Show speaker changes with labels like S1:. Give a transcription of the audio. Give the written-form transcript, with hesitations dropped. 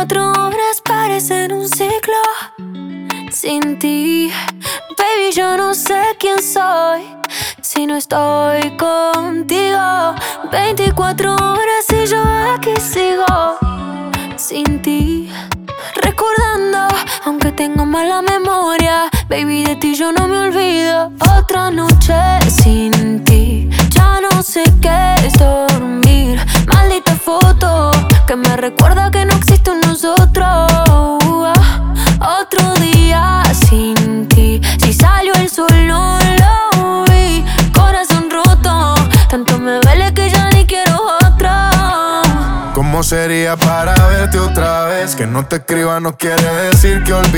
S1: 24 horas parecen un ciclo sin ti. Baby, yo no sé quién soy si no estoy contigo. 24 horas y yo aquí sigo sin ti, recordando, aunque tengo mala memoria. Baby, de ti yo no me olvido. Otra noche sin ti, ya no sé qué es dormir. Maldita foto que me recuerda que no existe un nosotros. Otro día sin ti, si salió el sol no lo vi. Corazón roto, tanto me duele que ya ni quiero otra.
S2: ¿Cómo sería para verte otra vez? Que no te escriba no quiere decir que olvides.